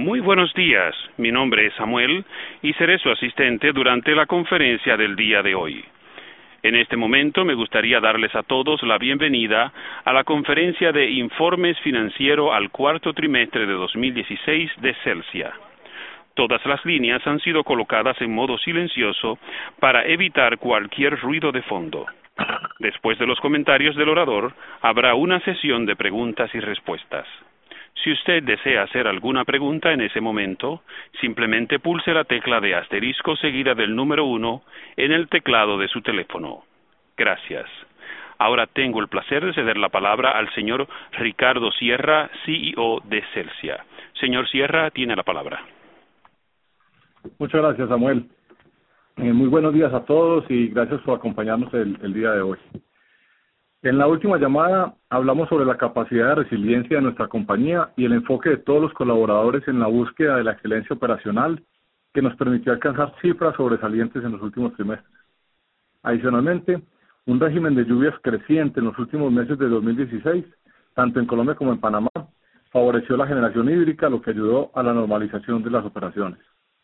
Muy buenos días, mi nombre es Samuel y seré su asistente durante la conferencia del día de hoy. En este momento me gustaría darles a todos la bienvenida a la conferencia de Informes Financiero al cuarto trimestre de 2016 de Celsia. Todas las líneas han sido colocadas en modo silencioso para evitar cualquier ruido de fondo. Después de los comentarios del orador, habrá una sesión de preguntas y respuestas. Si usted desea hacer alguna pregunta en ese momento, simplemente pulse la tecla de asterisco seguida del número 1 en el teclado de su teléfono. Gracias. Ahora tengo el placer de ceder la palabra al señor Ricardo Sierra, CEO de Celsia. Señor Sierra, tiene la palabra. Muchas gracias, Samuel. Muy buenos días a todos y gracias por acompañarnos el día de hoy. En la última llamada hablamos sobre la capacidad de resiliencia de nuestra compañía y el enfoque de todos los colaboradores en la búsqueda de la excelencia operacional que nos permitió alcanzar cifras sobresalientes en los últimos trimestres. Adicionalmente, un régimen de lluvias creciente en los últimos meses de 2016, tanto en Colombia como en Panamá, favoreció la generación hídrica, lo que ayudó a la normalización de las operaciones.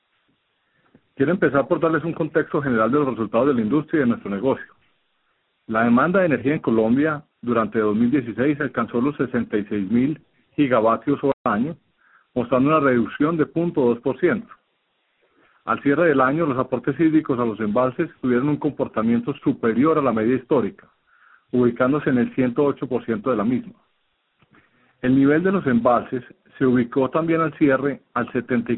Quiero empezar por darles un contexto general de los resultados de la industria y de nuestro negocio. La demanda de energía en Colombia durante 2016 alcanzó los 66.000 gigavatios hora al año, mostrando una reducción de 0.2%. Al cierre del año, los aportes hídricos a los embalses tuvieron un comportamiento superior a la media histórica, ubicándose en el 108% de la misma. El nivel de los embalses se ubicó también al cierre al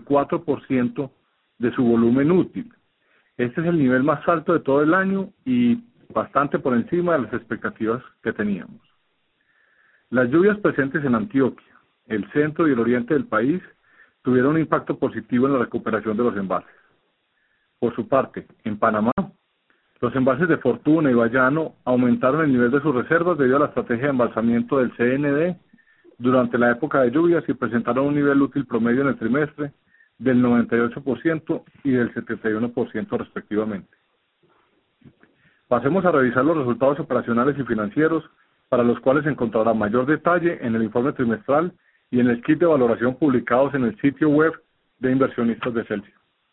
74% de su volumen útil. Este es el nivel más alto de todo el año y bastante por encima de las expectativas que teníamos. Las lluvias presentes en Antioquia, el centro y el oriente del país tuvieron un impacto positivo en la recuperación de los embalses. Por su parte, en Panamá, los embalses de Fortuna y Bayano aumentaron el nivel de sus reservas debido a la estrategia de embalsamiento del CND durante la época de lluvias y presentaron un nivel útil promedio en el trimestre del 98% y del 71% respectivamente. Pasemos a revisar los resultados operacionales y financieros, para los cuales encontrará mayor detalle en el informe trimestral y en el kit de valoración publicados en el sitio web de inversionistas de Celsia.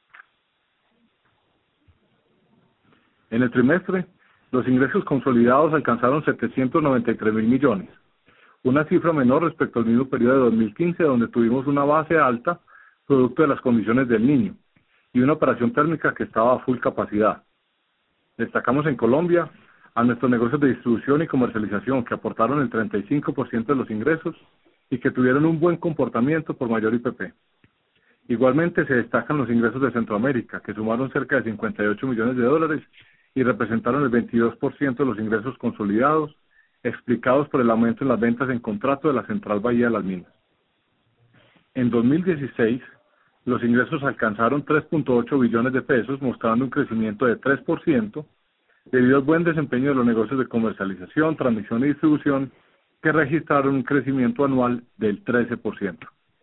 En el trimestre, los ingresos consolidados alcanzaron 793.000 millones, una cifra menor respecto al mismo periodo de 2015, donde tuvimos una base alta producto de las condiciones del Niño y una operación térmica que estaba a full capacidad. Destacamos en Colombia a nuestros negocios de distribución y comercialización, que aportaron el 35% de los ingresos y que tuvieron un buen comportamiento por mayor IPP. Igualmente se destacan los ingresos de Centroamérica, que sumaron cerca de 58 millones de dólares y representaron el 22% de los ingresos consolidados, explicados por el aumento en las ventas en contrato de la Central Bahía de las Minas. En 2016, los ingresos alcanzaron 3.8 billones de pesos, mostrando un crecimiento de 3%, debido al buen desempeño de los negocios de comercialización, transmisión y distribución, que registraron un crecimiento anual del 13%.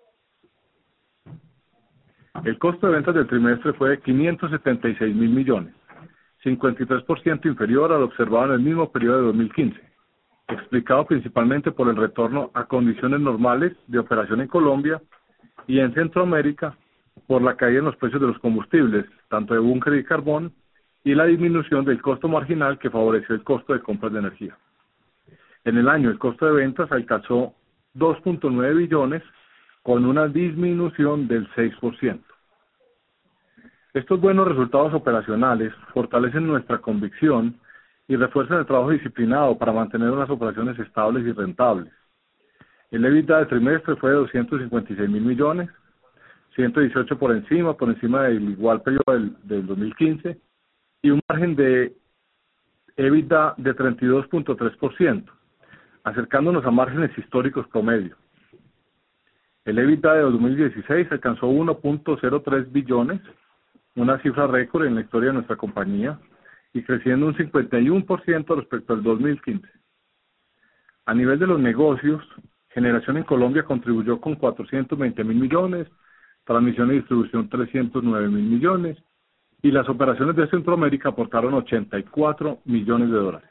El costo de ventas del trimestre fue de 576.000 millones, 53% inferior al observado en el mismo periodo de 2015, explicado principalmente por el retorno a condiciones normales de operación en Colombia y en Centroamérica, por la caída en los precios de los combustibles, tanto de búnker y carbón, y la disminución del costo marginal que favoreció el costo de compras de energía. En el año, el costo de ventas alcanzó 2.9 billones, con una disminución del 6%. Estos buenos resultados operacionales fortalecen nuestra convicción y refuerzan el trabajo disciplinado para mantener unas operaciones estables y rentables. El EBITDA del trimestre fue de 256.000 millones, 118 por encima del igual periodo del 2015, y un margen de EBITDA de 32.3%, acercándonos a márgenes históricos promedio. El EBITDA de 2016 alcanzó 1.03 billones, una cifra récord en la historia de nuestra compañía, y creciendo un 51% respecto al 2015. A nivel de los negocios, generación en Colombia contribuyó con 420.000 millones, transmisión y distribución 309.000 millones, y las operaciones de Centroamérica aportaron 84 millones de dólares.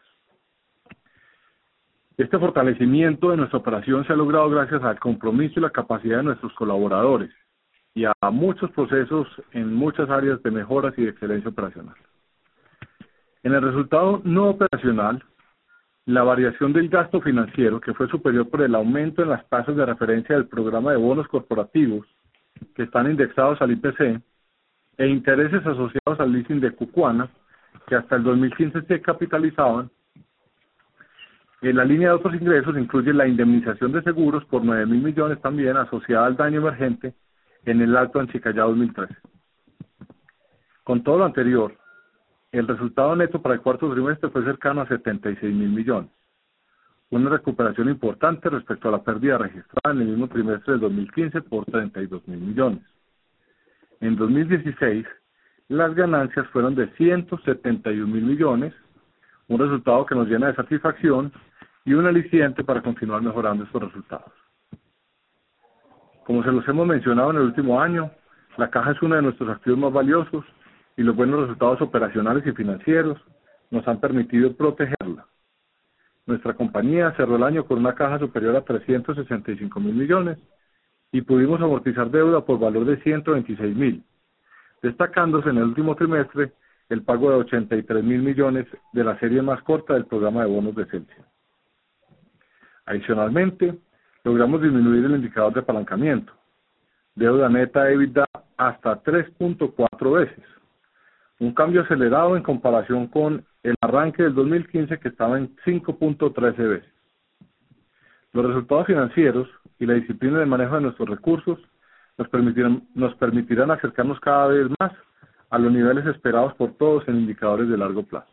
Este fortalecimiento de nuestra operación se ha logrado gracias al compromiso y la capacidad de nuestros colaboradores, y a muchos procesos en muchas áreas de mejoras y de excelencia operacional. En el resultado no operacional, la variación del gasto financiero, que fue superior por el aumento en las tasas de referencia del programa de bonos corporativos, que están indexados al IPC, e intereses asociados al leasing de Cucuana, que hasta el 2015 se capitalizaban. En la línea de otros ingresos incluye la indemnización de seguros por 9.000 millones también asociada al daño emergente en el Alto Anchicayá 2013. Con todo lo anterior, el resultado neto para el cuarto trimestre fue cercano a 76.000 millones, una recuperación importante respecto a la pérdida registrada en el mismo trimestre del 2015 por 32.000 millones. En 2016, las ganancias fueron de 171.000 millones, un resultado que nos llena de satisfacción y un aliciente para continuar mejorando estos resultados. Como se los hemos mencionado en el último año, la caja es uno de nuestros activos más valiosos y los buenos resultados operacionales y financieros nos han permitido protegerla. Nuestra compañía cerró el año con una caja superior a 365.000 millones y pudimos amortizar deuda por valor de 126.000, destacándose en el último trimestre el pago de 83.000 millones de la serie más corta del programa de bonos de Celsia. Adicionalmente, logramos disminuir el indicador de apalancamiento, deuda neta EBITDA hasta 3.4 veces, un cambio acelerado en comparación con el arranque del 2015 que estaba en 5.13 veces. Los resultados financieros y la disciplina de manejo de nuestros recursos nos permitirán acercarnos cada vez más a los niveles esperados por todos en indicadores de largo plazo.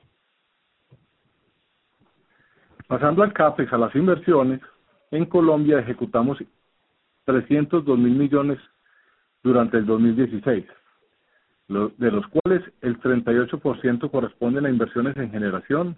Pasando al CAPEX, a las inversiones, en Colombia ejecutamos 302.000 millones durante el 2016, de los cuales el 38% corresponden a inversiones en generación,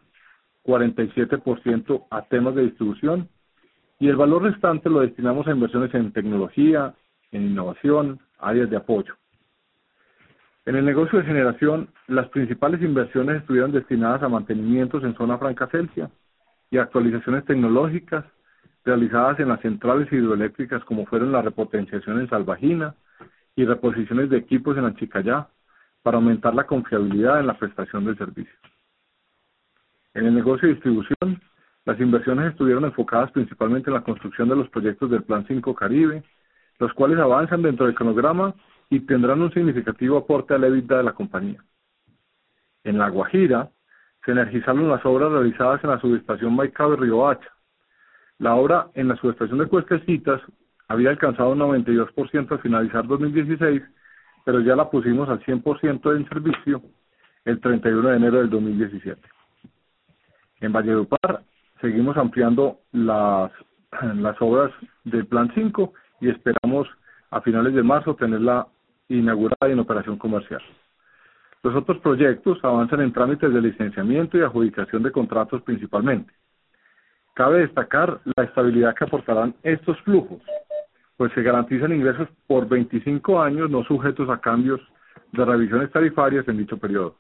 47% a temas de distribución, y el valor restante lo destinamos a inversiones en tecnología, en innovación, áreas de apoyo. En el negocio de generación, las principales inversiones estuvieron destinadas a mantenimientos en zona franca Celsia y actualizaciones tecnológicas realizadas en las centrales hidroeléctricas, como fueron la repotenciación en Salvajina y reposiciones de equipos en Anchicayá, para aumentar la confiabilidad en la prestación del servicio. En el negocio de distribución, las inversiones estuvieron enfocadas principalmente en la construcción de los proyectos del Plan 5 Caribe, los cuales avanzan dentro del cronograma y tendrán un significativo aporte al EBITDA de la compañía. En La Guajira, se energizaron las obras realizadas en la subestación Maicao de Riohacha. La obra en la subestación de Cuestecitas había alcanzado un 92% al finalizar 2016, pero ya la pusimos al 100% en servicio el 31 de enero del 2017. En Valledupar seguimos ampliando las obras del Plan 5 y esperamos a finales de marzo tenerla inaugurada y en operación comercial. Los otros proyectos avanzan en trámites de licenciamiento y adjudicación de contratos principalmente. Cabe destacar la estabilidad que aportarán estos flujos, pues se garantizan ingresos por 25 años no sujetos a cambios de revisiones tarifarias en dicho periodo.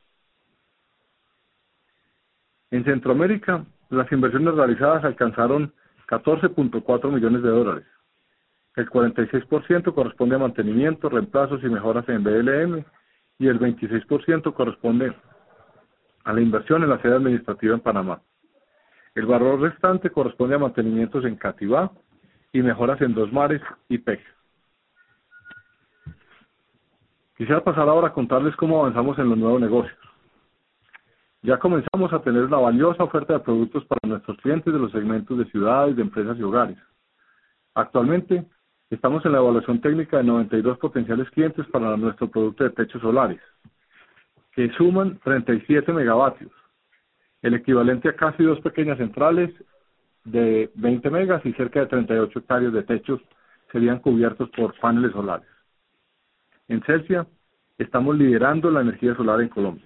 En Centroamérica, las inversiones realizadas alcanzaron 14.4 millones de dólares. El 46% corresponde a mantenimiento, reemplazos y mejoras en BLM y el 26% corresponde a la inversión en la sede administrativa en Panamá. El valor restante corresponde a mantenimientos en Cativá y mejoras en Dos Mares y PEC. Quisiera pasar ahora a contarles cómo avanzamos en los nuevos negocios. Ya comenzamos a tener una valiosa oferta de productos para nuestros clientes de los segmentos de ciudades, de empresas y hogares. Actualmente, estamos en la evaluación técnica de 92 potenciales clientes para nuestro producto de techos solares, que suman 37 megavatios, el equivalente a casi dos pequeñas centrales de 20 megas y cerca de 38 hectáreas de techos serían cubiertos por paneles solares. En Celsia, estamos liderando la energía solar en Colombia.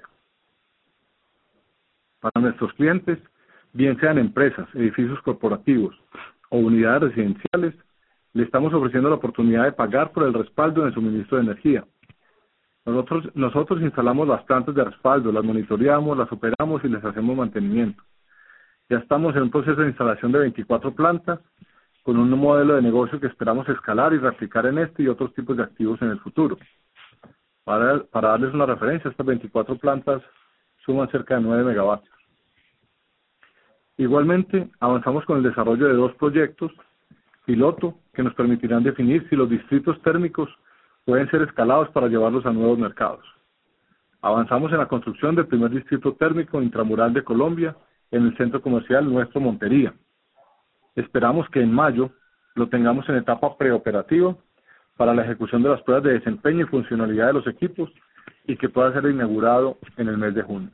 Para nuestros clientes, bien sean empresas, edificios corporativos o unidades residenciales, le estamos ofreciendo la oportunidad de pagar por el respaldo en el suministro de energía. Nosotros instalamos las plantas de respaldo, las monitoreamos, las operamos y les hacemos mantenimiento. Ya estamos en un proceso de instalación de 24 plantas con un modelo de negocio que esperamos escalar y replicar en este y otros tipos de activos en el futuro. Para darles una referencia, estas 24 plantas suman cerca de 9 megavatios. Igualmente, avanzamos con el desarrollo de 2 proyectos piloto que nos permitirán definir si los distritos térmicos pueden ser escalados para llevarlos a nuevos mercados. Avanzamos en la construcción del primer distrito térmico intramural de Colombia en el centro comercial Nuestro Montería. Esperamos que en mayo lo tengamos en etapa preoperativa para la ejecución de las pruebas de desempeño y funcionalidad de los equipos y que pueda ser inaugurado en el mes de junio.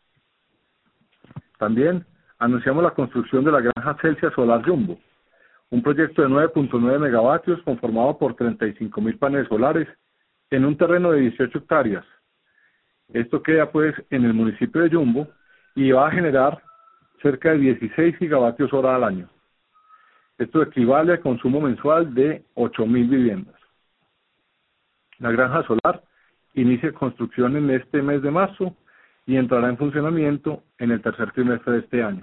También anunciamos la construcción de la granja Celsia Solar Jumbo, un proyecto de 9.9 megavatios conformado por 35.000 paneles solares en un terreno de 18 hectáreas. Esto queda pues en el municipio de Jumbo y va a generar cerca de 16 gigavatios hora al año. Esto equivale al consumo mensual de 8.000 viviendas. La granja solar inicia construcción en este mes de marzo y entrará en funcionamiento en el tercer trimestre de este año.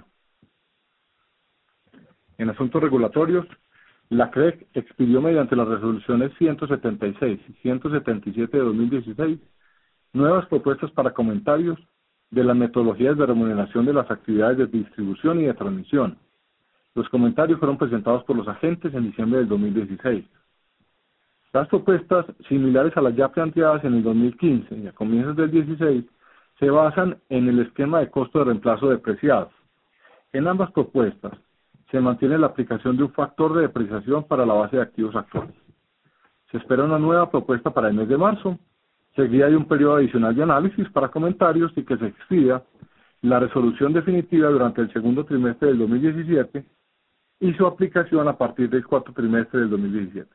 En asuntos regulatorios, la CREC expidió mediante las resoluciones 176 y 177 de 2016 nuevas propuestas para comentarios de las metodologías de remuneración de las actividades de distribución y de transmisión. Los comentarios fueron presentados por los agentes en diciembre del 2016. Las propuestas, similares a las ya planteadas en el 2015 y a comienzos del 16, se basan en el esquema de costo de reemplazo depreciado. En ambas propuestas, se mantiene la aplicación de un factor de depreciación para la base de activos actuales. Se espera una nueva propuesta para el mes de marzo, seguida de un periodo adicional de análisis para comentarios y que se expida la resolución definitiva durante el segundo trimestre del 2017 y su aplicación a partir del cuarto trimestre del 2017.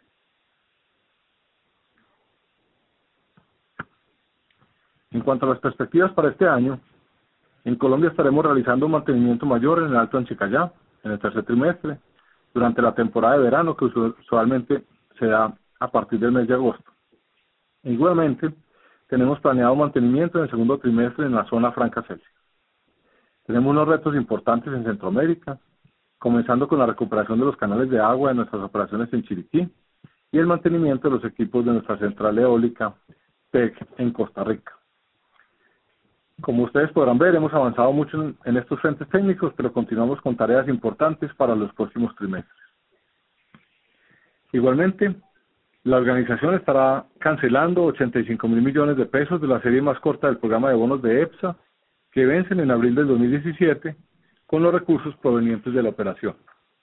En cuanto a las perspectivas para este año, en Colombia estaremos realizando un mantenimiento mayor en el Alto Anchicayá, en el tercer trimestre, durante la temporada de verano que usualmente se da a partir del mes de agosto. Igualmente, tenemos planeado mantenimiento en el segundo trimestre en la zona franca Celsia. Tenemos unos retos importantes en Centroamérica, comenzando con la recuperación de los canales de agua de nuestras operaciones en Chiriquí y el mantenimiento de los equipos de nuestra central eólica PEC en Costa Rica. Como ustedes podrán ver, hemos avanzado mucho en estos frentes técnicos, pero continuamos con tareas importantes para los próximos trimestres. Igualmente, la organización estará cancelando 85.000 millones de pesos de la serie más corta del programa de bonos de EPSA, que vencen en abril del 2017, con los recursos provenientes de la operación.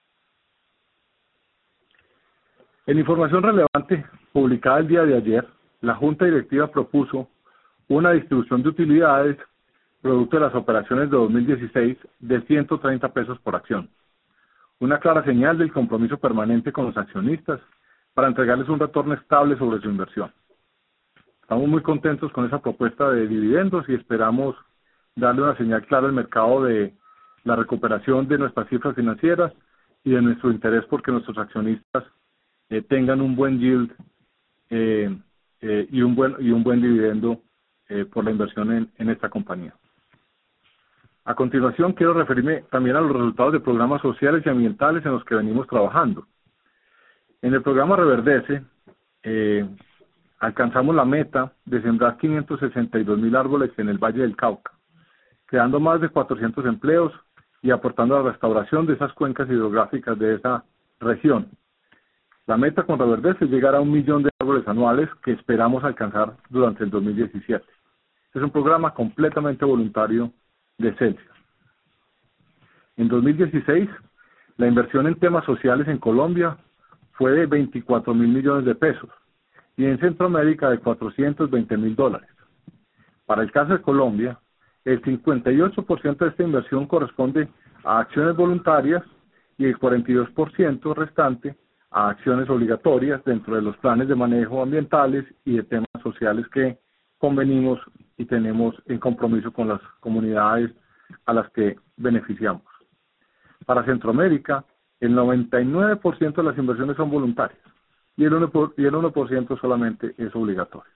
En información relevante, publicada el día de ayer, la Junta Directiva propuso una distribución de utilidades producto de las operaciones de 2016 de 130 pesos por acción. Una clara señal del compromiso permanente con los accionistas para entregarles un retorno estable sobre su inversión. Estamos muy contentos con esa propuesta de dividendos y esperamos darle una señal clara al mercado de la recuperación de nuestras cifras financieras y de nuestro interés porque nuestros accionistas tengan un buen yield y un buen dividendo por la inversión en esta compañía. A continuación, quiero referirme también a los resultados de programas sociales y ambientales en los que venimos trabajando. En el programa Reverdece, alcanzamos la meta de sembrar 562.000 árboles en el Valle del Cauca, creando más de 400 empleos y aportando a la restauración de esas cuencas hidrográficas de esa región. La meta con Reverdece es llegar a 1 millón de árboles anuales que esperamos alcanzar durante el 2017. Es un programa completamente voluntario de Celsia. En 2016, la inversión en temas sociales en Colombia fue de 24.000 millones de pesos y en Centroamérica de $420.000. Para el caso de Colombia, el 58% de esta inversión corresponde a acciones voluntarias y el 42% restante a acciones obligatorias dentro de los planes de manejo ambientales y de temas sociales que convenimos y tenemos en compromiso con las comunidades a las que beneficiamos. Para Centroamérica, el 99% de las inversiones son voluntarias y el 1% solamente es obligatorio.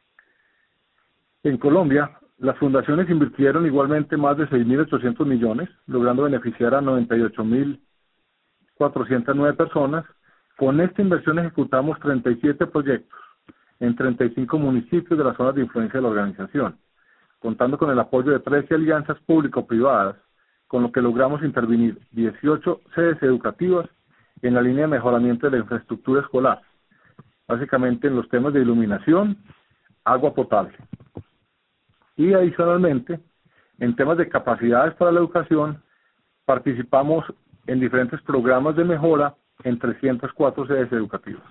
En Colombia, las fundaciones invirtieron igualmente más de 6.800 millones, logrando beneficiar a 98.000 409 personas. Con esta inversión ejecutamos 37 proyectos en 35 municipios de las zonas de influencia de la organización, contando con el apoyo de 13 alianzas público-privadas, con lo que logramos intervenir 18 sedes educativas en la línea de mejoramiento de la infraestructura escolar, básicamente en los temas de iluminación, agua potable. Y adicionalmente, en temas de capacidades para la educación, participamos en diferentes programas de mejora en 304 sedes educativas.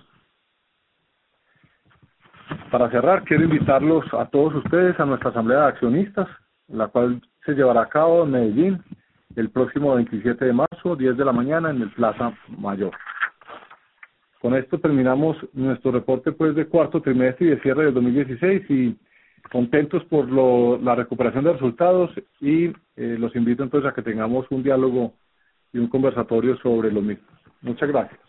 Para cerrar, quiero invitarlos a todos ustedes a nuestra Asamblea de Accionistas, la cual se llevará a cabo en Medellín el próximo 27 de marzo, 10 de la mañana, en el Plaza Mayor. Con esto terminamos nuestro reporte de cuarto trimestre y de cierre del 2016 y contentos por la recuperación de resultados y los invito entonces a que tengamos un diálogo y un conversatorio sobre los mismos. Muchas gracias.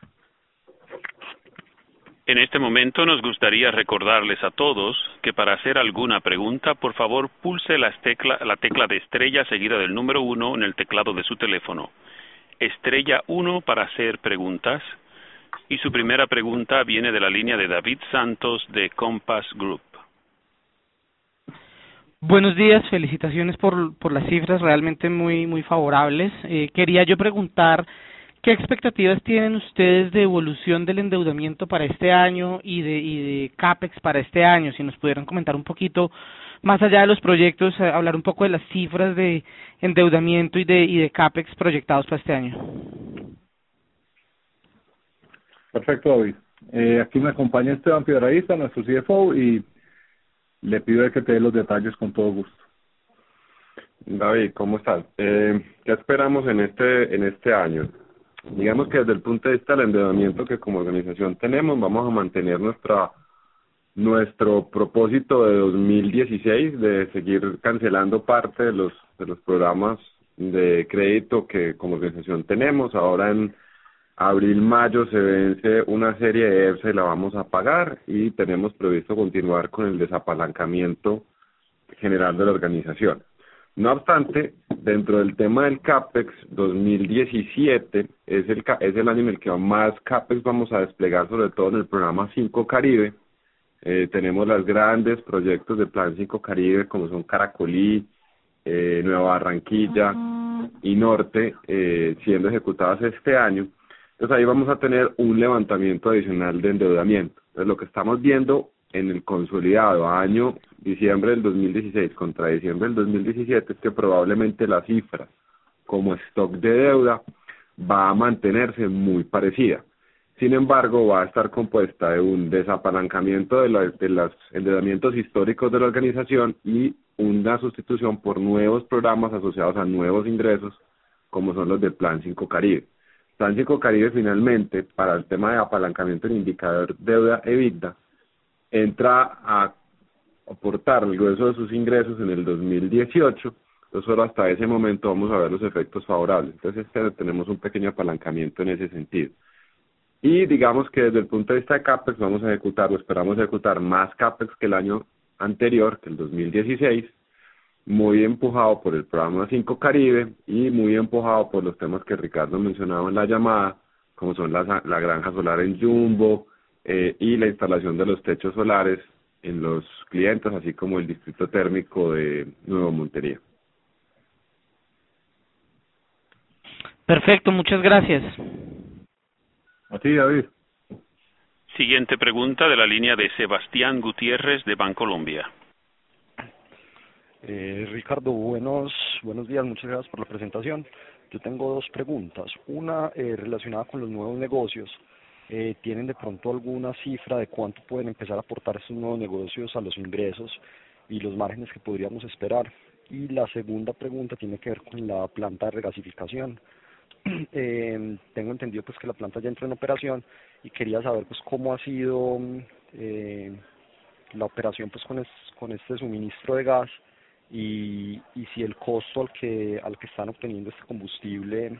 En este momento nos gustaría recordarles a todos que para hacer alguna pregunta, por favor pulse la tecla de estrella seguida del número 1 en el teclado de su teléfono. Estrella 1 para hacer preguntas. Y su primera pregunta viene de la línea de David Santos de Compass Group. Buenos días, felicitaciones por las cifras realmente muy favorables. Quería yo preguntar qué expectativas tienen ustedes de evolución del endeudamiento para este año y de CAPEX para este año. Si nos pudieran comentar un poquito más allá de los proyectos, hablar un poco de las cifras de endeudamiento y de CAPEX proyectados para este año. Perfecto, David. Aquí me acompaña Esteban Piedrahíta, nuestro CFO, y le pido que te dé los detalles con todo gusto. David, ¿cómo estás? ¿Qué esperamos en este año? Digamos que desde el punto de vista del endeudamiento que como organización tenemos, vamos a mantener nuestro propósito de 2016 de seguir cancelando parte de los programas de crédito que como organización tenemos. Ahora en abril, mayo se vence una serie de EPSA y la vamos a pagar y tenemos previsto continuar con el desapalancamiento general de la organización. No obstante, dentro del tema del CAPEX, 2017 es el año en el que más CAPEX vamos a desplegar, sobre todo en el programa 5 Caribe. Tenemos los grandes proyectos del Plan 5 Caribe, como son Caracolí, Nueva Barranquilla y Norte, siendo ejecutadas este año. Entonces ahí vamos a tener un levantamiento adicional de endeudamiento. Entonces lo que estamos viendo en el consolidado año diciembre del 2016 contra diciembre del 2017 es que probablemente la cifra como stock de deuda va a mantenerse muy parecida. Sin embargo, va a estar compuesta de un desapalancamiento de los endeudamientos históricos de la organización y una sustitución por nuevos programas asociados a nuevos ingresos, como son los del Plan 5 Caribe. Plan 5 Caribe finalmente, para el tema de apalancamiento del indicador deuda EBITDA, entra a aportar el grueso de sus ingresos en el 2018, entonces solo hasta ese momento vamos a ver los efectos favorables. Entonces tenemos un pequeño apalancamiento en ese sentido. Y digamos que desde el punto de vista de CAPEX vamos a ejecutar o esperamos ejecutar más CAPEX que el año anterior, que el 2016, muy empujado por el programa 5 Caribe y muy empujado por los temas que Ricardo mencionaba en la llamada, como son la granja solar en Jumbo y la instalación de los techos solares en los clientes, así como el distrito térmico de Nuevo Montería. Perfecto, muchas gracias. A ti, David. Siguiente pregunta de la línea de Sebastián Gutiérrez de Bancolombia. Ricardo, buenos días, muchas gracias por la presentación. Yo tengo dos preguntas. Una relacionada con los nuevos negocios. ¿Tienen de pronto alguna cifra de cuánto pueden empezar a aportar estos nuevos negocios a los ingresos y los márgenes que podríamos esperar? Y la segunda pregunta tiene que ver con la planta de regasificación. Tengo entendido pues que la planta ya entró en operación y quería saber pues cómo ha sido la operación pues con este suministro de gas y si el costo al que están obteniendo este combustible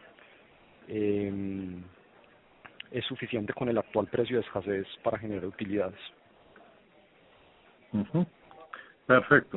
es suficiente con el actual precio de escasez para generar utilidades. Perfecto.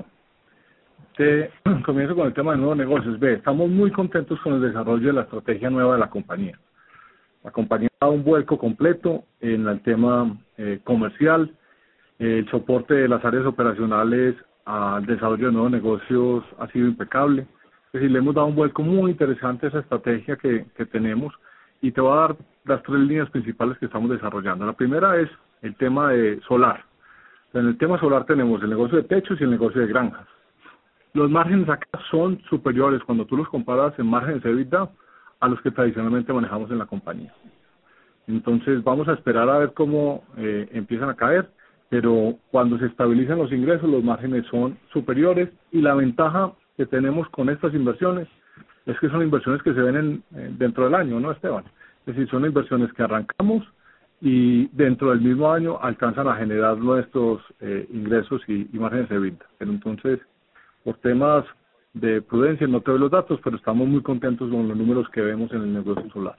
Comienzo con el tema de nuevos negocios. Estamos muy contentos con el desarrollo de la estrategia nueva de la compañía. La compañía ha dado un vuelco completo en el tema comercial, el soporte de las áreas operacionales al desarrollo de nuevos negocios ha sido impecable. Es decir, le hemos dado un vuelco muy interesante a esa estrategia que tenemos, y te voy a dar las 3 líneas principales que estamos desarrollando. La primera es el tema de solar. En el tema solar tenemos el negocio de techos y el negocio de granjas. Los márgenes acá son superiores cuando tú los comparas en márgenes de EBITDA a los que tradicionalmente manejamos en la compañía. Entonces vamos a esperar a ver cómo empiezan a caer, pero cuando se estabilizan los ingresos, los márgenes son superiores, y la ventaja que tenemos con estas inversiones es que son inversiones que se ven dentro del año, ¿no, Esteban? Es decir, son inversiones que arrancamos y dentro del mismo año alcanzan a generar nuestros ingresos y márgenes de EBITDA. Pero entonces, por temas de prudencia, no te doy los datos, pero estamos muy contentos con los números que vemos en el negocio solar.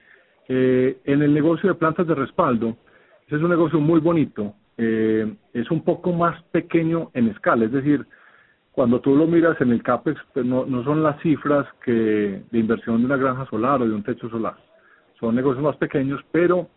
En el negocio de plantas de respaldo, ese es un negocio muy bonito, es un poco más pequeño en escala, es decir, cuando tú lo miras en el CAPEX, pues no son las cifras de inversión de una granja solar o de un techo solar, son negocios más pequeños, pero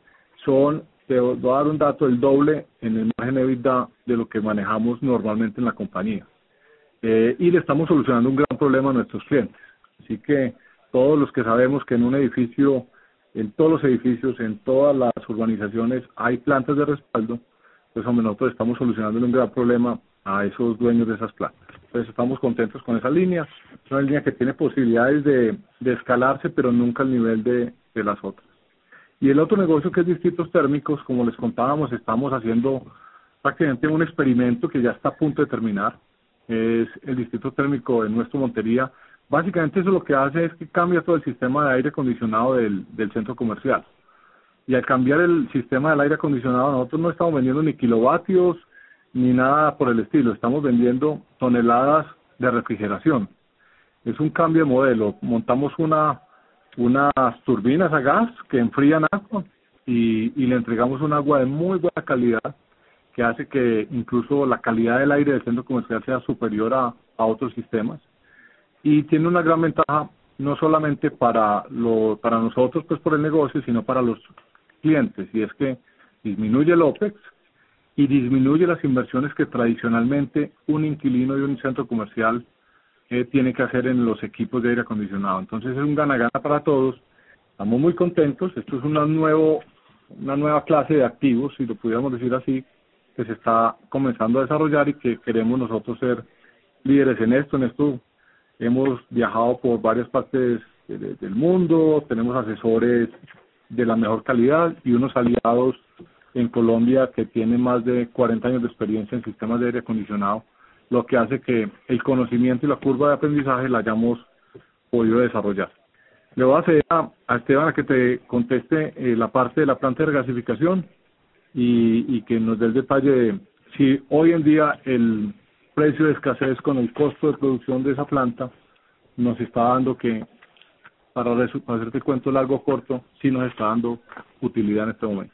te voy a dar un dato, el doble en el margen de EBITDA de lo que manejamos normalmente en la compañía. Y le estamos solucionando un gran problema a nuestros clientes. Así que todos los que sabemos que en un edificio, en todos los edificios, en todas las urbanizaciones hay plantas de respaldo, pues hombre, nosotros estamos solucionando un gran problema a esos dueños de esas plantas. Entonces estamos contentos con esa línea. Es una línea que tiene posibilidades de escalarse, pero nunca al nivel de las otras. Y el otro negocio, que es distritos térmicos, como les contábamos, estamos haciendo prácticamente un experimento que ya está a punto de terminar. Es el distrito térmico de Nuestro Montería. Básicamente eso lo que hace es que cambia todo el sistema de aire acondicionado del centro comercial. Y al cambiar el sistema del aire acondicionado, nosotros no estamos vendiendo ni kilovatios ni nada por el estilo, estamos vendiendo toneladas de refrigeración. Es un cambio de modelo. Montamos unas turbinas a gas que enfrían agua y le entregamos un agua de muy buena calidad, que hace que incluso la calidad del aire del centro comercial sea superior a otros sistemas, y tiene una gran ventaja no solamente para nosotros, pues por el negocio, sino para los clientes, y es que disminuye el OPEX y disminuye las inversiones que tradicionalmente un inquilino de un centro comercial tiene que hacer en los equipos de aire acondicionado. Entonces es un gana-gana para todos. Estamos muy contentos. Esto es una nueva clase de activos, si lo pudiéramos decir así, que se está comenzando a desarrollar y que queremos nosotros ser líderes en esto. En esto hemos viajado por varias partes del mundo, tenemos asesores de la mejor calidad y unos aliados en Colombia que tienen más de 40 años de experiencia en sistemas de aire acondicionado, lo que hace que el conocimiento y la curva de aprendizaje la hayamos podido desarrollar. Le voy a hacer a Esteban a que te conteste la parte de la planta de regasificación y que nos dé el detalle de si hoy en día el precio de escasez con el costo de producción de esa planta nos está dando que, para hacerte el cuento largo o corto, sí nos está dando utilidad en este momento.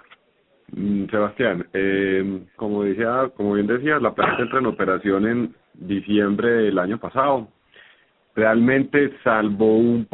Sebastián, como bien decías, la planta entra en operación en diciembre del año pasado. Realmente, salvo un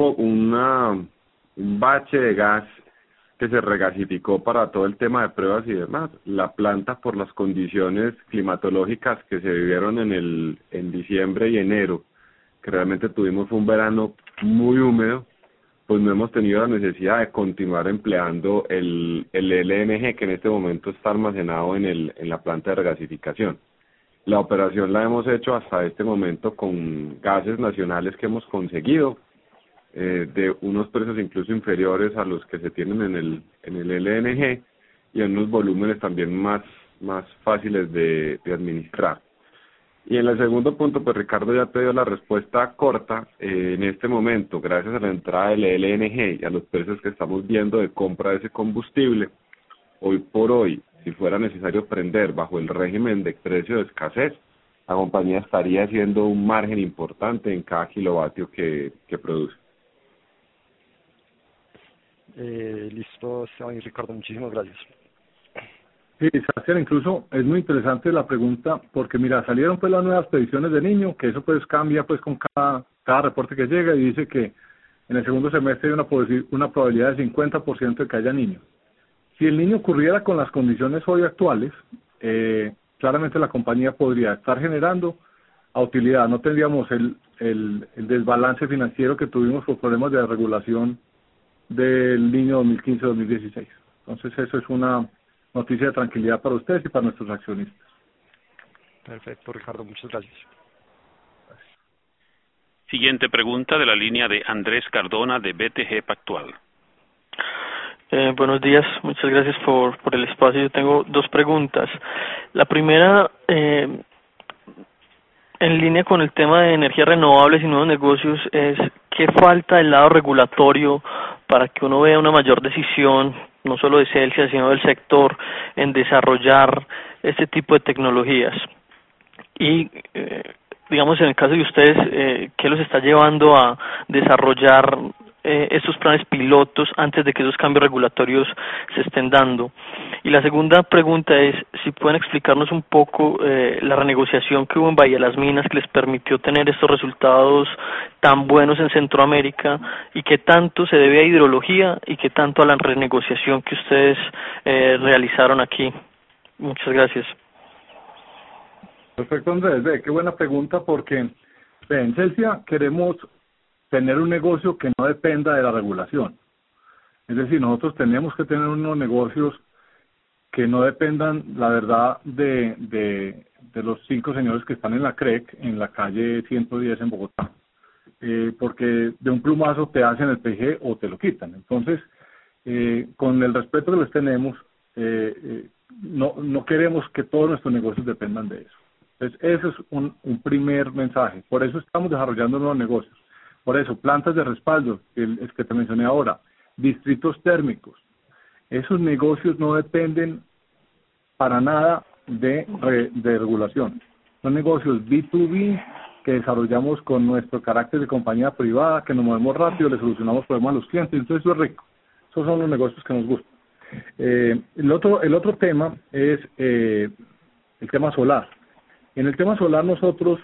bache de gas que se regasificó para todo el tema de pruebas y demás, la planta, por las condiciones climatológicas que se vivieron en diciembre y enero, que realmente tuvimos un verano muy húmedo, pues no hemos tenido la necesidad de continuar empleando el LNG que en este momento está almacenado en la planta de regasificación. La operación la hemos hecho hasta este momento con gases nacionales que hemos conseguido, de unos precios incluso inferiores a los que se tienen en el LNG y en unos volúmenes también más fáciles de administrar. Y en el segundo punto, pues Ricardo ya te dio la respuesta corta. En este momento, gracias a la entrada del LNG y a los precios que estamos viendo de compra de ese combustible, hoy por hoy, si fuera necesario prender bajo el régimen de precio de escasez, la compañía estaría haciendo un margen importante en cada kilovatio que produce. Listo, Ricardo, muchísimas gracias. Sí, Sebastián, incluso es muy interesante la pregunta, porque mira, salieron pues las nuevas predicciones de Niño, que eso pues cambia pues con cada reporte que llega, y dice que en el segundo semestre hay una probabilidad de 50% de que haya niños. Si el niño ocurriera con las condiciones hoy actuales, claramente la compañía podría estar generando a utilidad. No tendríamos el desbalance financiero que tuvimos por problemas de regulación del niño 2015-2016. Entonces eso es una noticia de tranquilidad para ustedes y para nuestros accionistas. Perfecto, Ricardo, muchas gracias. Siguiente pregunta de la línea de Andrés Cardona de BTG Pactual. Buenos días, muchas gracias por el espacio. Yo tengo dos preguntas. La primera, en línea con el tema de energías renovables y nuevos negocios, es ¿qué falta del lado regulatorio para que uno vea una mayor decisión, no solo de Celsia, sino del sector, en desarrollar este tipo de tecnologías? Y digamos, en el caso de ustedes, ¿qué los está llevando a desarrollar estos planes pilotos antes de que esos cambios regulatorios se estén dando? Y la segunda pregunta es si pueden explicarnos un poco la renegociación que hubo en Bahía Las Minas que les permitió tener estos resultados tan buenos en Centroamérica, y qué tanto se debe a hidrología y qué tanto a la renegociación que ustedes realizaron aquí. Muchas gracias. Perfecto, Andrés. Qué buena pregunta, porque en Celsia queremos tener un negocio que no dependa de la regulación. Es decir, nosotros tenemos que tener unos negocios que no dependan, la verdad, de los 5 señores que están en la CREC, en la calle 110 en Bogotá. Porque de un plumazo te hacen el PG o te lo quitan. Entonces, con el respeto que les tenemos, no queremos que todos nuestros negocios dependan de eso. Entonces, eso es un primer mensaje. Por eso estamos desarrollando nuevos negocios. Por eso, plantas de respaldo, el que te mencioné ahora, distritos térmicos. Esos negocios no dependen para nada de regulación. Son negocios B2B que desarrollamos con nuestro carácter de compañía privada, que nos movemos rápido, le solucionamos problemas a los clientes. Entonces, eso es rico. Esos son los negocios que nos gustan. El otro tema es el tema solar. En el tema solar nosotros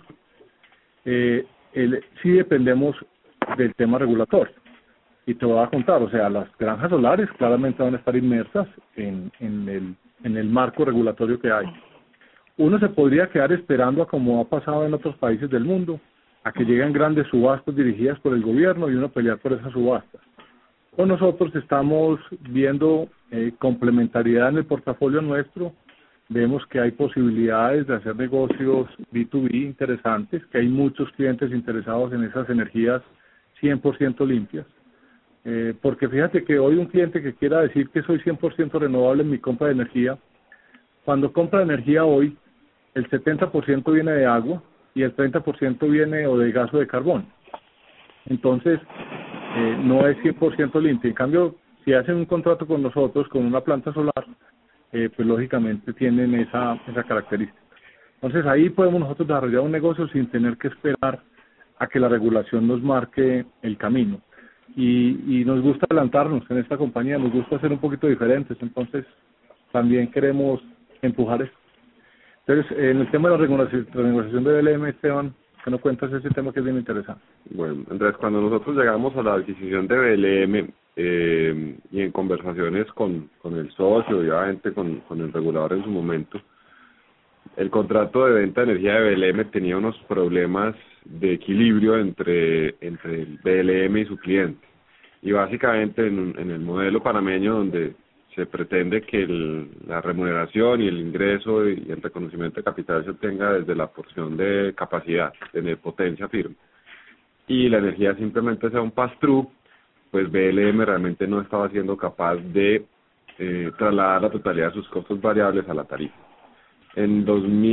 sí dependemos del tema regulatorio. Y te voy a contar, o sea, las granjas solares claramente van a estar inmersas en el marco regulatorio que hay. Uno se podría quedar esperando, a como ha pasado en otros países del mundo, a que lleguen grandes subastas dirigidas por el gobierno y uno pelear por esas subastas. O nosotros estamos viendo complementariedad en el portafolio nuestro. Vemos que hay posibilidades de hacer negocios B2B interesantes, que hay muchos clientes interesados en esas energías 100% limpias. Porque fíjate que hoy un cliente que quiera decir que soy 100% renovable en mi compra de energía, cuando compra energía hoy, el 70% viene de agua y el 30% viene o de gas o de carbón. Entonces, no es 100% limpio. En cambio, si hacen un contrato con nosotros, con una planta solar, pues lógicamente tienen esa característica. Entonces ahí podemos nosotros desarrollar un negocio sin tener que esperar a que la regulación nos marque el camino. Y nos gusta adelantarnos en esta compañía, nos gusta ser un poquito diferentes, entonces también queremos empujar esto. Entonces, en el tema de la renegociación de BLM, Esteban, ¿qué nos cuentas ese tema que es bien interesante? Bueno, entonces cuando nosotros llegamos a la adquisición de BLM, y en conversaciones con el socio y obviamente con el regulador en su momento, el contrato de venta de energía de BLM tenía unos problemas de equilibrio entre el BLM y su cliente. Y básicamente en el modelo panameño, donde se pretende que la remuneración y el ingreso y el reconocimiento de capital se obtenga desde la porción de capacidad, de potencia firme, y la energía simplemente sea un pass-through, pues BLM realmente no estaba siendo capaz de trasladar la totalidad de sus costos variables a la tarifa. En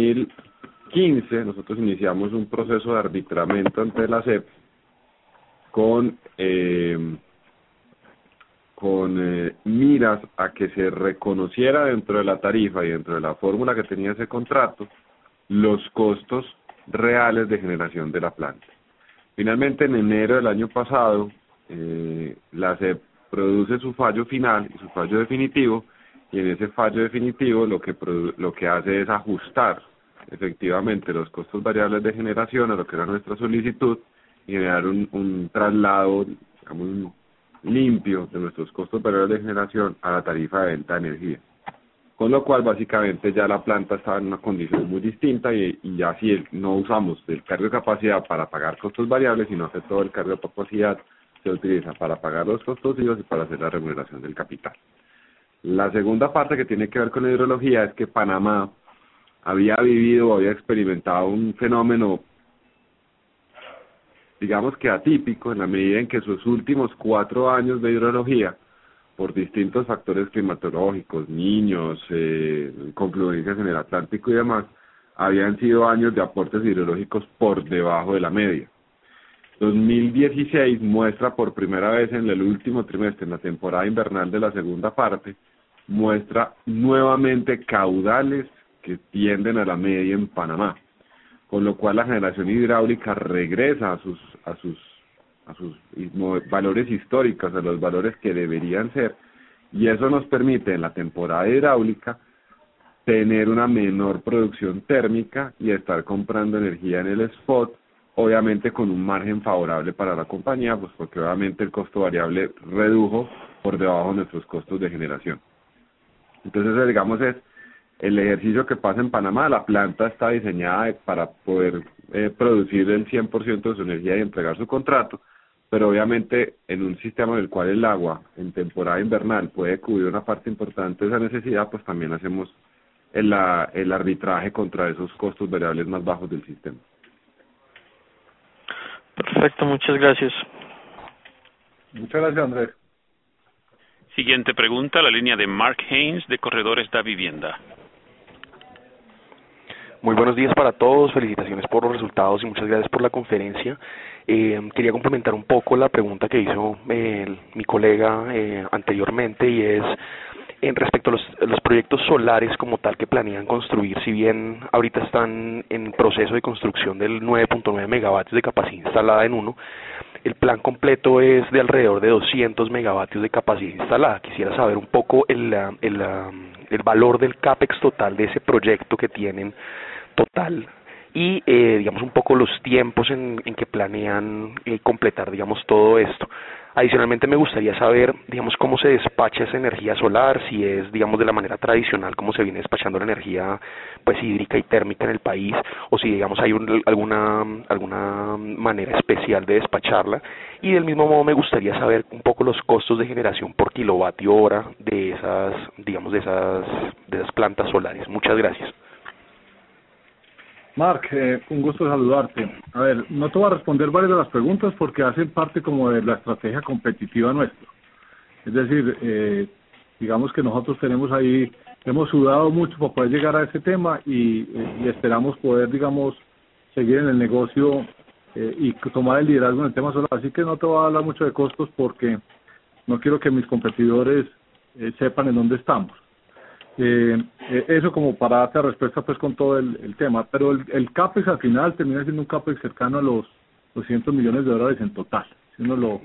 2015 nosotros iniciamos un proceso de arbitramiento ante la SEP con miras a que se reconociera dentro de la tarifa y dentro de la fórmula que tenía ese contrato los costos reales de generación de la planta. Finalmente, en enero del año pasado, la SEP produce su fallo final y su fallo definitivo, y en ese fallo definitivo lo que hace es ajustar efectivamente los costos variables de generación a lo que era nuestra solicitud y generar un traslado digamos, limpio de nuestros costos variables de generación a la tarifa de venta de energía. Con lo cual, básicamente, ya la planta estaba en una condición muy distinta y ya así no usamos el cargo de capacidad para pagar costos variables, sino que todo el cargo de capacidad se utiliza para pagar los costos fijos y para hacer la remuneración del capital. La segunda parte que tiene que ver con la hidrología es que Panamá había experimentado un fenómeno, digamos que atípico, en la medida en que sus últimos 4 años de hidrología, por distintos factores climatológicos, niños, confluencias en el Atlántico y demás, habían sido años de aportes hidrológicos por debajo de la media. 2016 muestra por primera vez en el último trimestre, en la temporada invernal de la segunda parte, muestra nuevamente caudales que tienden a la media en Panamá, con lo cual la generación hidráulica regresa a sus valores históricos, a los valores que deberían ser, y eso nos permite en la temporada hidráulica tener una menor producción térmica y estar comprando energía en el spot, obviamente con un margen favorable para la compañía, pues porque obviamente el costo variable redujo por debajo de nuestros costos de generación. Entonces, digamos, es el ejercicio que pasa en Panamá. La planta está diseñada para poder producir el 100% de su energía y entregar su contrato, pero obviamente en un sistema en el cual el agua en temporada invernal puede cubrir una parte importante de esa necesidad, pues también hacemos el arbitraje contra esos costos variables más bajos del sistema. Perfecto, muchas gracias. Muchas gracias, Andrés. Siguiente pregunta, la línea de Mark Haynes, de Corredores da Vivienda. Muy buenos días para todos, felicitaciones por los resultados y muchas gracias por la conferencia. Quería complementar un poco la pregunta que hizo mi colega anteriormente, y es en respecto a los proyectos solares como tal que planean construir. Si bien ahorita están en proceso de construcción del 9.9 megavatios de capacidad instalada en uno, el plan completo es de alrededor de 200 megavatios de capacidad instalada. Quisiera saber un poco el valor del CAPEX total de ese proyecto que tienen total y digamos un poco los tiempos en que planean completar, digamos, todo esto. Adicionalmente me gustaría saber, digamos, cómo se despacha esa energía solar, si es, digamos, de la manera tradicional como se viene despachando la energía pues hídrica y térmica en el país, o si, digamos, hay alguna manera especial de despacharla. Y del mismo modo me gustaría saber un poco los costos de generación por kilovatio hora de esas, digamos, de esas plantas solares. Muchas gracias. Mark, un gusto saludarte. A ver, no te voy a responder varias de las preguntas porque hacen parte como de la estrategia competitiva nuestra. Es decir, digamos que nosotros hemos sudado mucho para poder llegar a ese tema y esperamos poder, digamos, seguir en el negocio y tomar el liderazgo en el tema solar. Así que no te voy a hablar mucho de costos porque no quiero que mis competidores sepan en dónde estamos. Eso como para darte respuesta pues con todo el tema, pero el CAPEX al final termina siendo un CAPEX cercano a los $200 millones en total, si uno lo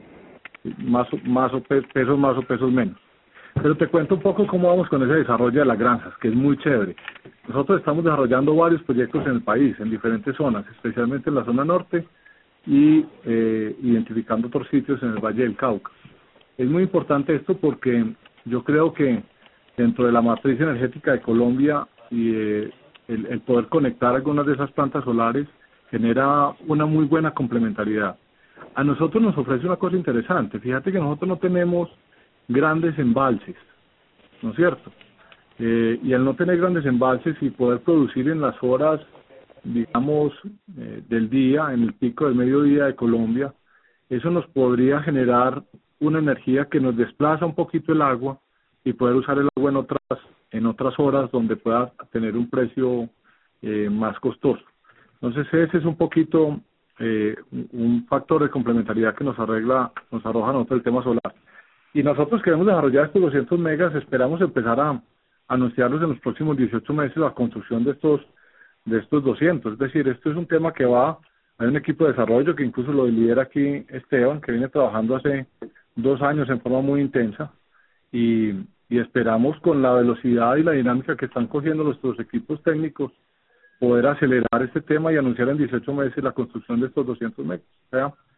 pesos más o pesos menos. Pero te cuento un poco cómo vamos con ese desarrollo de las granjas, que es muy chévere. Nosotros estamos desarrollando varios proyectos en el país, en diferentes zonas, especialmente en la zona norte y identificando otros sitios en el Valle del Cauca. Es muy importante esto porque yo creo que dentro de la matriz energética de Colombia y el poder conectar algunas de esas plantas solares genera una muy buena complementariedad. A nosotros nos ofrece una cosa interesante. Fíjate que nosotros no tenemos grandes embalses, ¿no es cierto? Y al no tener grandes embalses y poder producir en las horas, digamos, del día, en el pico del mediodía de Colombia, eso nos podría generar una energía que nos desplaza un poquito el agua y poder usar el agua en otras horas donde pueda tener un precio más costoso. Entonces ese es un poquito un factor de complementariedad que nos arroja a nosotros el tema solar. Y nosotros queremos desarrollar estos 200 megas, esperamos empezar a anunciarlos en los próximos 18 meses la construcción de estos 200. Es decir, esto es un tema que hay un equipo de desarrollo que incluso lo lidera aquí Esteban, que viene trabajando hace 2 años en forma muy intensa y esperamos con la velocidad y la dinámica que están cogiendo nuestros equipos técnicos poder acelerar este tema y anunciar en 18 meses la construcción de estos 200 megas. O sea,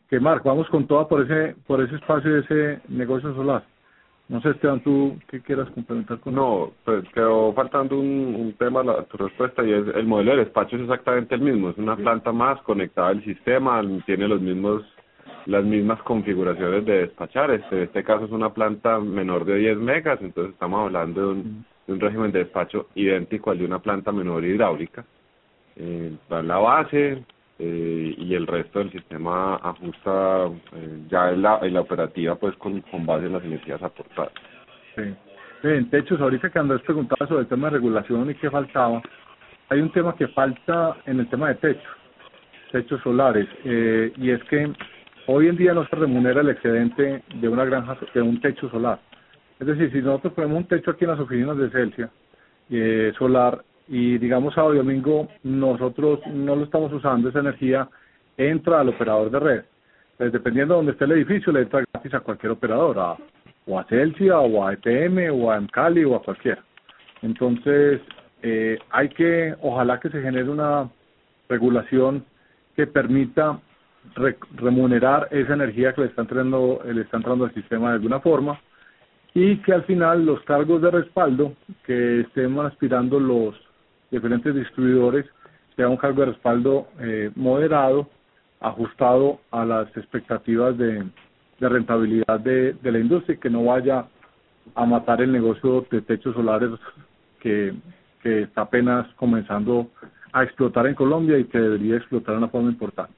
Marc, vamos con toda por ese espacio de ese negocio solar. No sé, Esteban, tú qué quieras complementar con No, pues quedó faltando un tema tu respuesta, y es el modelo de despacho es exactamente el mismo. Es una planta más conectada al sistema, tiene las mismas configuraciones de despachar. En este caso es una planta menor de 10 megas, entonces estamos hablando de un régimen de despacho idéntico al de una planta menor hidráulica. Va en la base, y el resto del sistema ajusta ya en la operativa, pues con base en las energías aportadas. Sí. En techos, ahorita que Andrés preguntaba sobre el tema de regulación y qué faltaba, hay un tema que falta en el tema de techos solares, y es que hoy en día no se remunera el excedente de una granja, de un techo solar. Es decir, si nosotros ponemos un techo aquí en las oficinas de Celsia solar, y digamos sábado y domingo nosotros no lo estamos usando, esa energía entra al operador de red. Pues dependiendo de donde esté el edificio, le entra gratis a cualquier operador, o a Celsia, o a EPM, o a Cali, o a cualquiera. Entonces, ojalá que se genere una regulación que permita remunerar esa energía que le está entrando al sistema de alguna forma, y que al final los cargos de respaldo que estén aspirando los diferentes distribuidores sea un cargo de respaldo moderado, ajustado a las expectativas de rentabilidad de la industria, y que no vaya a matar el negocio de techos solares que está apenas comenzando a explotar en Colombia y que debería explotar de una forma importante.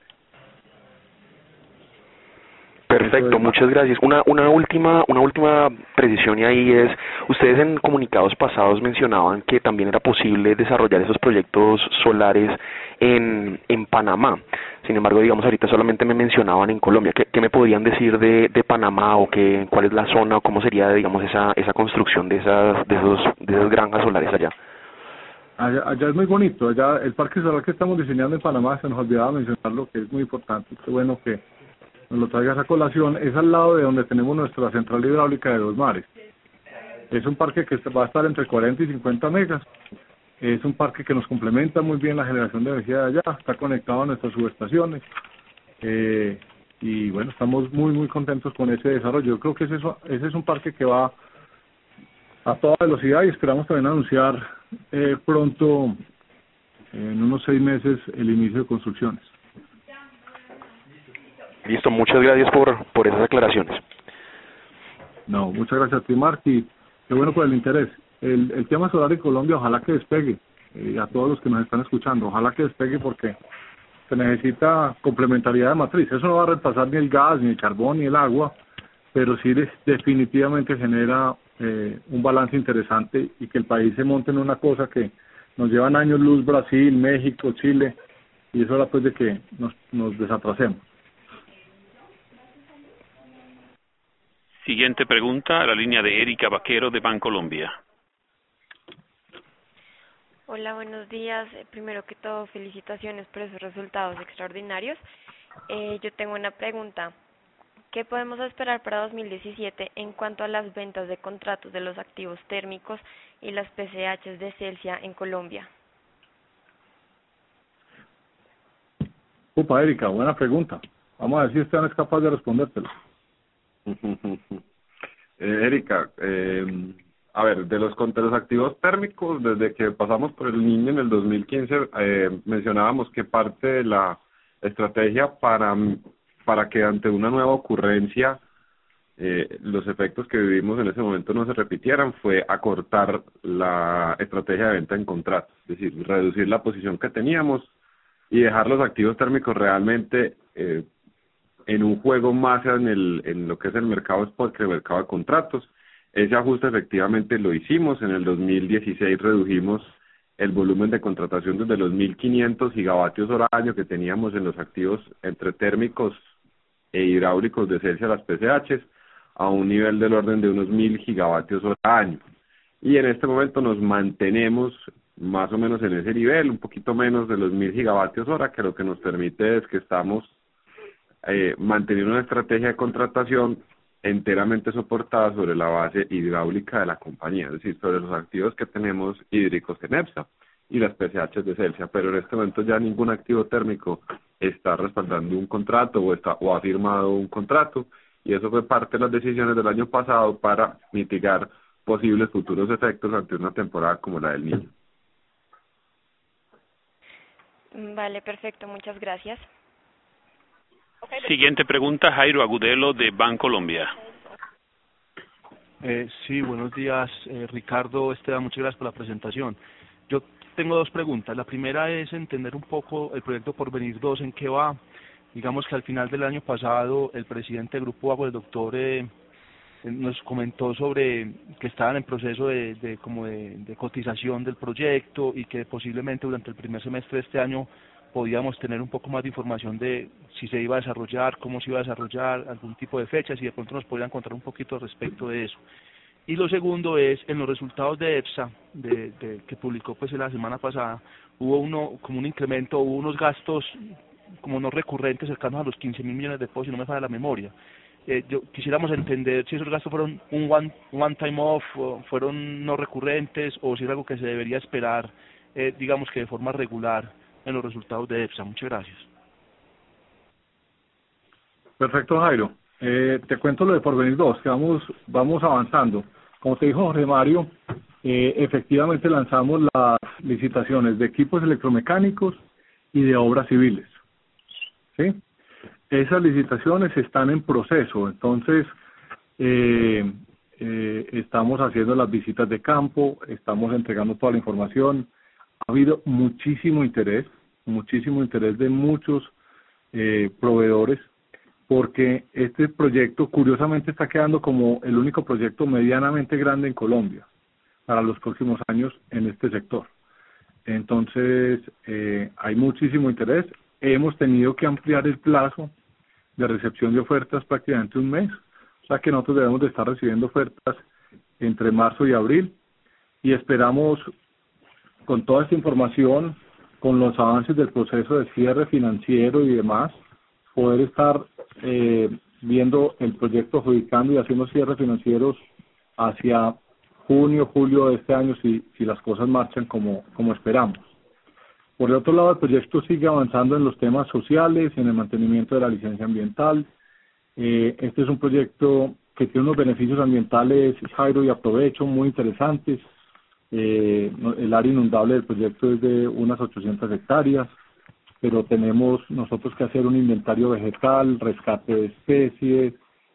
Perfecto, muchas gracias. Una última precisión, y ahí es, ustedes en comunicados pasados mencionaban que también era posible desarrollar esos proyectos solares en Panamá. Sin embargo, digamos, ahorita solamente me mencionaban en Colombia. ¿Qué me podrían decir de Panamá, o cuál es la zona, o cómo sería, digamos, esa construcción de esas granjas solares allá? Allá es muy bonito. Allá el parque solar que estamos diseñando en Panamá, se nos olvidaba mencionarlo, que es muy importante. Qué bueno que nos lo traigas a colación. Es al lado de donde tenemos nuestra central hidráulica de Dos Mares. Es un parque que va a estar entre 40 y 50 megas. Es un parque que nos complementa muy bien la generación de energía de allá. Está conectado a nuestras subestaciones. Y bueno, estamos muy contentos con ese desarrollo. Yo creo que ese es un parque que va a toda velocidad, y esperamos también anunciar pronto, en unos 6 meses, el inicio de construcciones. Listo, muchas gracias por esas aclaraciones. No, muchas gracias a ti, Marc, y qué bueno por el interés. El tema solar en Colombia, ojalá que despegue, a todos los que nos están escuchando, ojalá que despegue, porque se necesita complementariedad de matriz. Eso no va a reemplazar ni el gas, ni el carbón, ni el agua, pero sí definitivamente genera un balance interesante, y que el país se monte en una cosa que nos llevan años luz Brasil, México, Chile, y eso es pues de que nos desatrasemos. Siguiente pregunta, a la línea de Erika Vaquero de Bancolombia. Hola, buenos días. Primero que todo, felicitaciones por esos resultados extraordinarios. Yo tengo una pregunta. ¿Qué podemos esperar para 2017 en cuanto a las ventas de contratos de los activos térmicos y las PCHs de Celsia en Colombia? Erika, buena pregunta. Vamos a ver si Esteban es capaz de respondértelo. Erika, a ver, de los activos térmicos, desde que pasamos por el niño en el 2015, mencionábamos que parte de la estrategia para que ante una nueva ocurrencia los efectos que vivimos en ese momento no se repitieran fue acortar la estrategia de venta en contrato, es decir, reducir la posición que teníamos y dejar los activos térmicos realmente en un juego más en lo que es el mercado spot que el mercado de contratos. Ese ajuste efectivamente lo hicimos. En el 2016 redujimos el volumen de contratación desde los 1.500 gigavatios hora año que teníamos en los activos entre térmicos e hidráulicos de Celsia, las PCHs, a un nivel del orden de unos 1.000 gigavatios hora año. Y en este momento nos mantenemos más o menos en ese nivel, un poquito menos de los 1.000 gigavatios hora, que lo que nos permite es que estamos manteniendo una estrategia de contratación enteramente soportada sobre la base hidráulica de la compañía, es decir, sobre los activos que tenemos hídricos en EPSA y las PCHs de Celsia, pero en este momento ya ningún activo térmico está respaldando un contrato o ha firmado un contrato, y eso fue parte de las decisiones del año pasado para mitigar posibles futuros efectos ante una temporada como la del Niño. Vale, perfecto, muchas gracias. Siguiente pregunta, Jairo Agudelo de Bancolombia. Sí, buenos días, Ricardo Esteban, muchas gracias por la presentación. Yo tengo dos preguntas. La primera es entender un poco el proyecto Porvenir 2, en qué va. Digamos que al final del año pasado el presidente del Grupo Agua, el doctor, nos comentó sobre que estaban en proceso de cotización del proyecto y que posiblemente durante el primer semestre de este año podíamos tener un poco más de información de si se iba a desarrollar, cómo se iba a desarrollar, algún tipo de fechas, y de pronto nos podrían contar un poquito respecto de eso. Y lo segundo es, en los resultados de EPSA, que publicó pues la semana pasada, hubo como un incremento, hubo unos gastos como no recurrentes cercanos a los 15.000 millones de pesos, si no me falla la memoria. Quisiéramos entender si esos gastos fueron un one time off, o fueron no recurrentes, o si es algo que se debería esperar, digamos que de forma regular en los resultados de EPSA. Muchas gracias. Perfecto, Jairo. Te cuento lo de Porvenir 2, que vamos avanzando. Como te dijo Jorge Mario, efectivamente lanzamos las licitaciones de equipos electromecánicos y de obras civiles. ¿Sí? Esas licitaciones están en proceso, entonces estamos haciendo las visitas de campo, estamos entregando toda la información. Ha habido muchísimo interés de muchos proveedores, porque este proyecto curiosamente está quedando como el único proyecto medianamente grande en Colombia para los próximos años en este sector. Entonces, hay muchísimo interés. Hemos tenido que ampliar el plazo de recepción de ofertas prácticamente un mes, o sea que nosotros debemos de estar recibiendo ofertas entre marzo y abril, y esperamos, con toda esta información, con los avances del proceso de cierre financiero y demás, poder estar viendo el proyecto adjudicando y haciendo cierres financieros hacia junio, julio de este año, si las cosas marchan como esperamos. Por el otro lado, el proyecto sigue avanzando en los temas sociales, en el mantenimiento de la licencia ambiental. Este es un proyecto que tiene unos beneficios ambientales, Jairo, y aprovecho, muy interesantes. El área inundable del proyecto es de unas 800 hectáreas, pero tenemos nosotros que hacer un inventario vegetal, rescate de especies,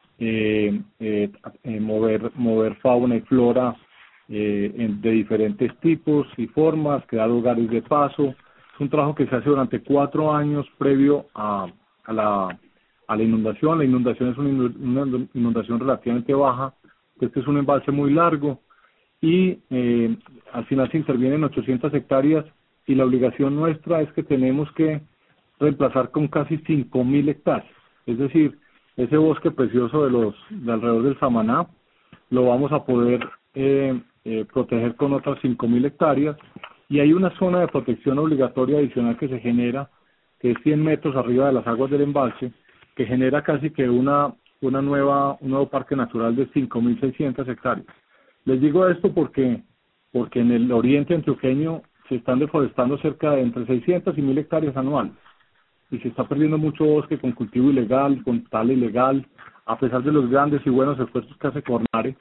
mover fauna y flora de diferentes tipos y formas, crear hogares de paso. Es un trabajo que se hace durante 4 años previo a la inundación. La inundación es una inundación relativamente baja, este es un embalse muy largo, y al final se intervienen 800 hectáreas, y la obligación nuestra es que tenemos que reemplazar con casi 5.000 hectáreas. Es decir, ese bosque precioso de alrededor del Samaná lo vamos a poder proteger con otras 5.000 hectáreas, y hay una zona de protección obligatoria adicional que se genera, que es 100 metros arriba de las aguas del embalse, que genera casi que un nuevo parque natural de 5.600 hectáreas. Les digo esto porque en el oriente antioqueño se están deforestando cerca de entre 600 y 1.000 hectáreas anuales, y se está perdiendo mucho bosque con cultivo ilegal, con tala ilegal, a pesar de los grandes y buenos esfuerzos que hace Cornare.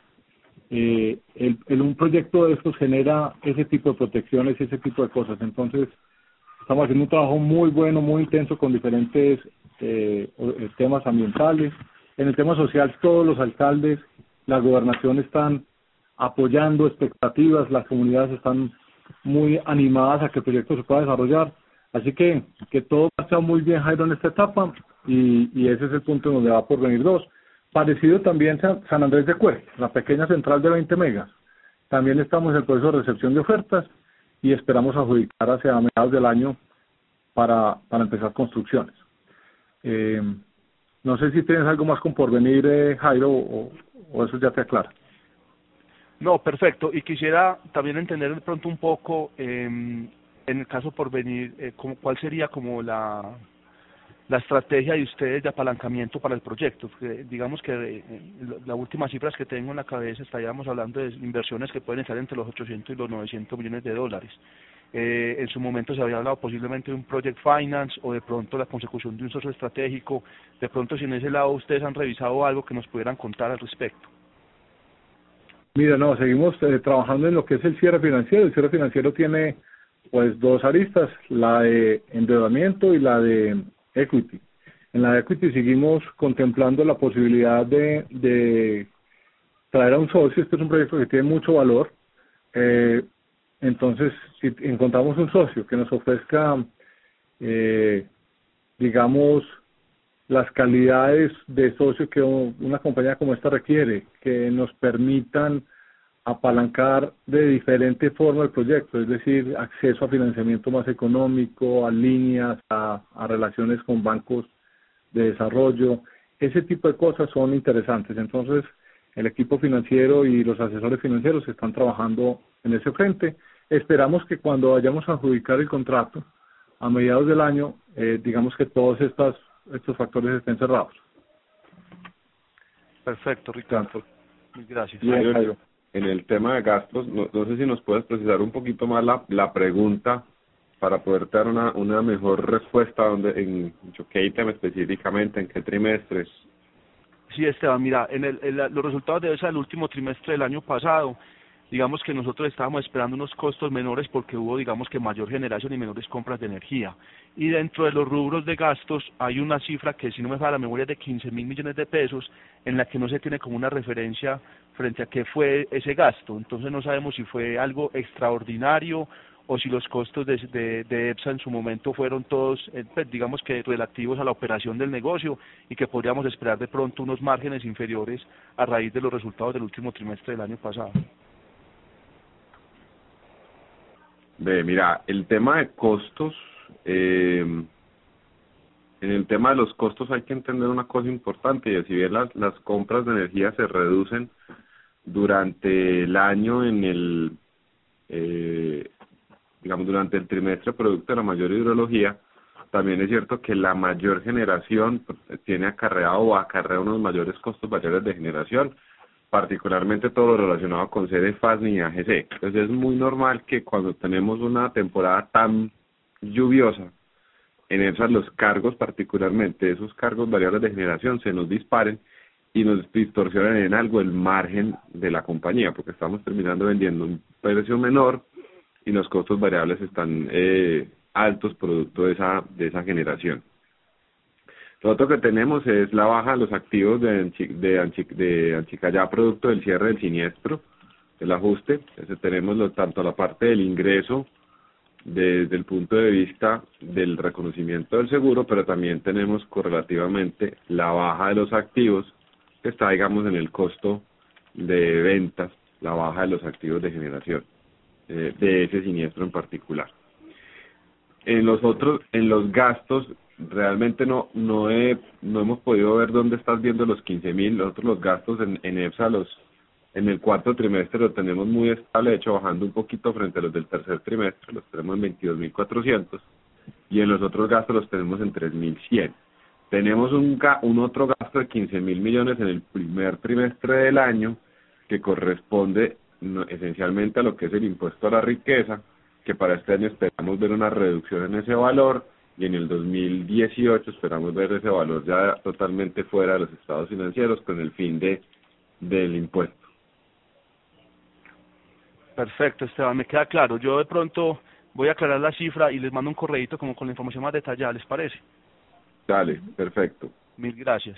Un proyecto de estos genera ese tipo de protecciones, ese tipo de cosas. Entonces, estamos haciendo un trabajo muy bueno, muy intenso con diferentes temas ambientales. En el tema social, todos los alcaldes, la gobernación están apoyando expectativas, las comunidades están muy animadas a que el proyecto se pueda desarrollar. Así que todo marcha muy bien, Jairo, en esta etapa, y ese es el punto en donde va Porvenir 2. Parecido también San Andrés de Cué, la pequeña central de 20 megas. También estamos en el proceso de recepción de ofertas y esperamos adjudicar hacia mediados del año para empezar construcciones. No sé si tienes algo más con Porvenir, Jairo, o eso ya te aclara. No, perfecto. Y quisiera también entender de pronto un poco, en el caso Porvenir, cuál sería como la estrategia de ustedes de apalancamiento para el proyecto. Porque digamos que las últimas cifras que tengo en la cabeza estaríamos hablando de inversiones que pueden estar entre los 800 y los 900 millones de dólares. En su momento se había hablado posiblemente de un project finance o de pronto la consecución de un socio estratégico. De pronto, si en ese lado ustedes han revisado algo que nos pudieran contar al respecto. Mira, no, seguimos trabajando en lo que es el cierre financiero. El cierre financiero tiene pues dos aristas, la de endeudamiento y la de equity. En la de equity seguimos contemplando la posibilidad de traer a un socio. Este es un proyecto que tiene mucho valor. Entonces, si encontramos un socio que nos ofrezca, digamos, las calidades de socio que una compañía como esta requiere, que nos permitan apalancar de diferente forma el proyecto, es decir, acceso a financiamiento más económico, a líneas, a relaciones con bancos de desarrollo, ese tipo de cosas son interesantes. Entonces, el equipo financiero y los asesores financieros están trabajando en ese frente. Esperamos que cuando vayamos a adjudicar el contrato a mediados del año, digamos que todos estos factores estén cerrados. Perfecto, Ricardo. Gracias. Bien, Jairo. En el tema de gastos, no sé si nos puedes precisar un poquito más la pregunta para poder dar una mejor respuesta en qué ítem específicamente, en qué trimestres. Sí, Esteban, mira, los resultados de EPSA del último trimestre del año pasado, digamos que nosotros estábamos esperando unos costos menores porque hubo, digamos que mayor generación y menores compras de energía. Y dentro de los rubros de gastos hay una cifra que, si no me falla la memoria, es de 15.000 millones de pesos, en la que no se tiene como una referencia frente a qué fue ese gasto. Entonces no sabemos si fue algo extraordinario o si los costos de EPSA en su momento fueron todos, pues, digamos que relativos a la operación del negocio, y que podríamos esperar de pronto unos márgenes inferiores a raíz de los resultados del último trimestre del año pasado. Mira, el tema de costos, en el tema de los costos hay que entender una cosa importante, y es, si bien las compras de energía se reducen durante el año durante el trimestre producto de la mayor hidrología, también es cierto que la mayor generación tiene acarrea unos mayores costos variables de generación, particularmente todo lo relacionado con CDFAS y AGC. Entonces es muy normal que cuando tenemos una temporada tan lluviosa, en esas los cargos, particularmente esos cargos variables de generación, se nos disparen y nos distorsionen en algo el margen de la compañía, porque estamos terminando vendiendo un precio menor y los costos variables están altos producto de esa generación. Lo otro que tenemos es la baja de los activos de Anchicayá, producto del cierre del siniestro, el ajuste. Entonces tenemos tanto la parte del ingreso desde el punto de vista del reconocimiento del seguro, pero también tenemos correlativamente la baja de los activos, que está, digamos, en el costo de ventas, la baja de los activos de generación, de ese siniestro en particular. En los gastos, realmente no hemos podido ver dónde estás viendo los 15.000. Nosotros los gastos en EPSA en el cuarto trimestre lo tenemos muy estable, de hecho bajando un poquito frente a los del tercer trimestre, los tenemos en 22.400, y en los otros gastos los tenemos en 3.100. Tenemos un otro gasto de 15.000 millones en el primer trimestre del año, que corresponde esencialmente a lo que es el impuesto a la riqueza, que para este año esperamos ver una reducción en ese valor, y en el 2018 esperamos ver ese valor ya totalmente fuera de los estados financieros con el fin del impuesto. Perfecto, Esteban, me queda claro. Yo de pronto voy a aclarar la cifra y les mando un correíto como con la información más detallada, ¿les parece? Dale, perfecto. Mil gracias.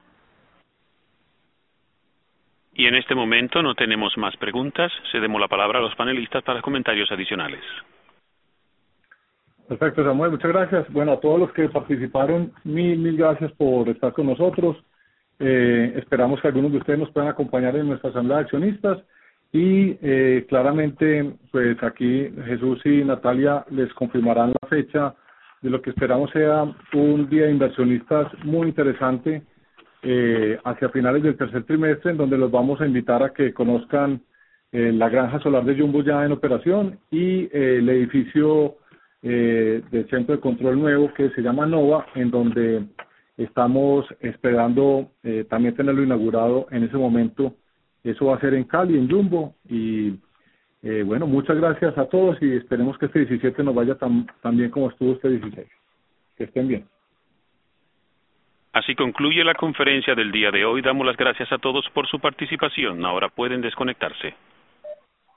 Y en este momento no tenemos más preguntas. Cedemos la palabra a los panelistas para comentarios adicionales. Perfecto, Samuel, muchas gracias. Bueno, a todos los que participaron, mil gracias por estar con nosotros. Esperamos que algunos de ustedes nos puedan acompañar en nuestra asamblea de accionistas, y claramente, pues aquí Jesús y Natalia les confirmarán la fecha de lo que esperamos sea un día de inversionistas muy interesante hacia finales del tercer trimestre, en donde los vamos a invitar a que conozcan la granja solar de Jumbo ya en operación, y el edificio del centro de control nuevo que se llama Nova, en donde estamos esperando también tenerlo inaugurado en ese momento. Eso va a ser en Cali, en Jumbo, y Bueno, muchas gracias a todos y esperemos que este 17 nos vaya tan bien como estuvo este 16. Que estén bien. Así concluye la conferencia del día de hoy. Damos las gracias a todos por su participación. Ahora pueden desconectarse.